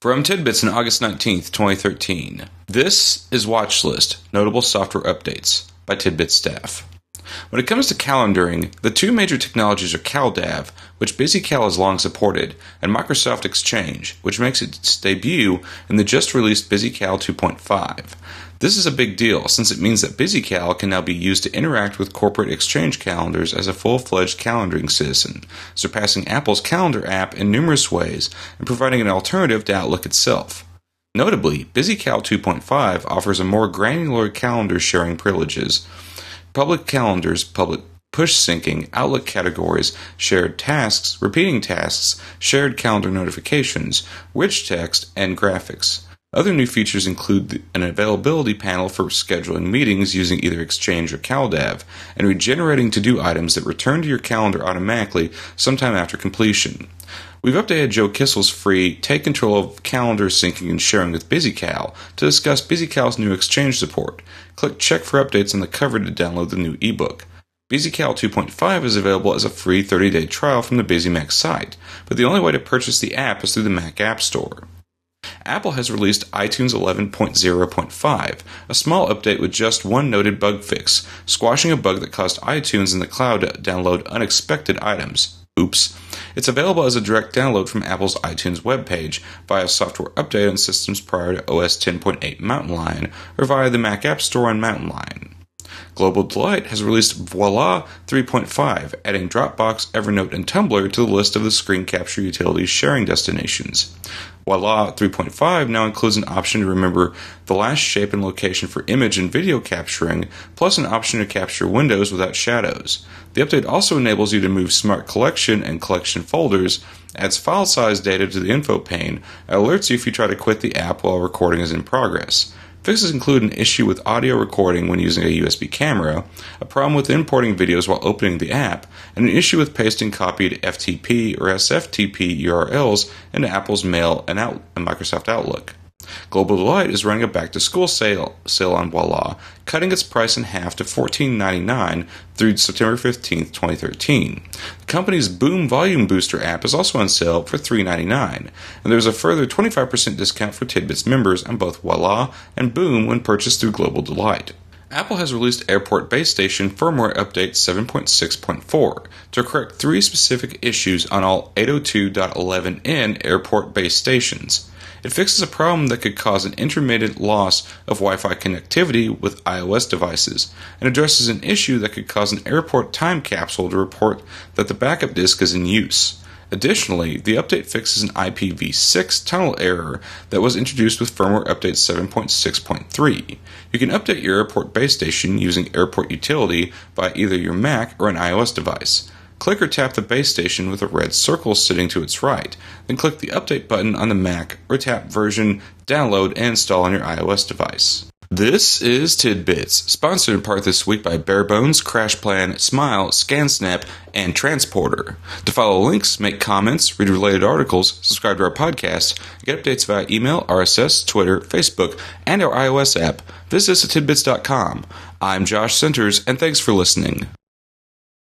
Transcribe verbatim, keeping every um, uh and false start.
From Tidbits on August nineteenth, twenty thirteen. This is Watchlist, Notable Software Updates, by Tidbits staff. When it comes to calendaring, the two major technologies are CalDAV, which BusyCal has long supported, and Microsoft Exchange, which makes its debut in the just-released BusyCal two point five. This is a big deal, since it means that BusyCal can now be used to interact with corporate Exchange calendars as a full-fledged calendaring citizen, surpassing Apple's Calendar app in numerous ways and providing an alternative to Outlook itself. Notably, BusyCal two point five offers a more granular calendar sharing privileges, public calendars, public push syncing, Outlook categories, shared tasks, repeating tasks, shared calendar notifications, rich text, and graphics. Other new features include an availability panel for scheduling meetings using either Exchange or CalDAV, and regenerating to-do items that return to your calendar automatically sometime after completion. We've updated Joe Kissel's free Take Control of Calendar Syncing and Sharing with BusyCal to discuss BusyCal's new Exchange support. Click Check for updates on the cover to download the new ebook. BusyCal two point five is available as a free thirty-day trial from the BusyMac site, but the only way to purchase the app is through the Mac App Store. Apple has released iTunes eleven point oh point five, a small update with just one noted bug fix, squashing a bug that caused iTunes in the cloud to download unexpected items. Oops. It's available as a direct download from Apple's iTunes webpage via software update on systems prior to O S ten point eight Mountain Lion or via the Mac App Store on Mountain Lion. Global Delight has released Voila three point five, adding Dropbox, Evernote, and Tumblr to the list of the screen capture utilities sharing destinations. Voila three point five now includes an option to remember the last shape and location for image and video capturing, plus an option to capture windows without shadows. The update also enables you to move Smart Collection and Collection folders, adds file size data to the info pane, and alerts you if you try to quit the app while recording is in progress. Fixes include an issue with audio recording when using a U S B camera, a problem with importing videos while opening the app, and an issue with pasting copied F T P or S F T P U R Ls into Apple's Mail and, Out- and Microsoft Outlook. Global Delight is running a back-to-school sale, sale on Voila, cutting its price in half to fourteen ninety-nine through September fifteenth, twenty thirteen. The company's Boom Volume Booster app is also on sale for three ninety-nine, and there's a further twenty-five percent discount for Tidbits members on both Voila and Boom when purchased through Global Delight. Apple has released Airport Base Station Firmware Update seven point six point four to correct three specific issues on all eight oh two dot eleven n airport base stations. It fixes a problem that could cause an intermittent loss of Wi-Fi connectivity with iOS devices, and addresses an issue that could cause an airport time capsule to report that the backup disk is in use. Additionally, the update fixes an I P v six tunnel error that was introduced with firmware update seven point six point three. You can update your airport base station using Airport Utility by either your Mac or an iOS device. Click or tap the base station with a red circle sitting to its right, then click the Update button on the Mac or tap Version, Download, and Install on your iOS device. This is Tidbits, sponsored in part this week by Barebones, CrashPlan, Smile, ScanSnap, and Transporter. To follow links, make comments, read related articles, subscribe to our podcast, get updates via email, R S S, Twitter, Facebook, and our iOS app, visit us at tidbits dot com. I'm Josh Centers, and thanks for listening.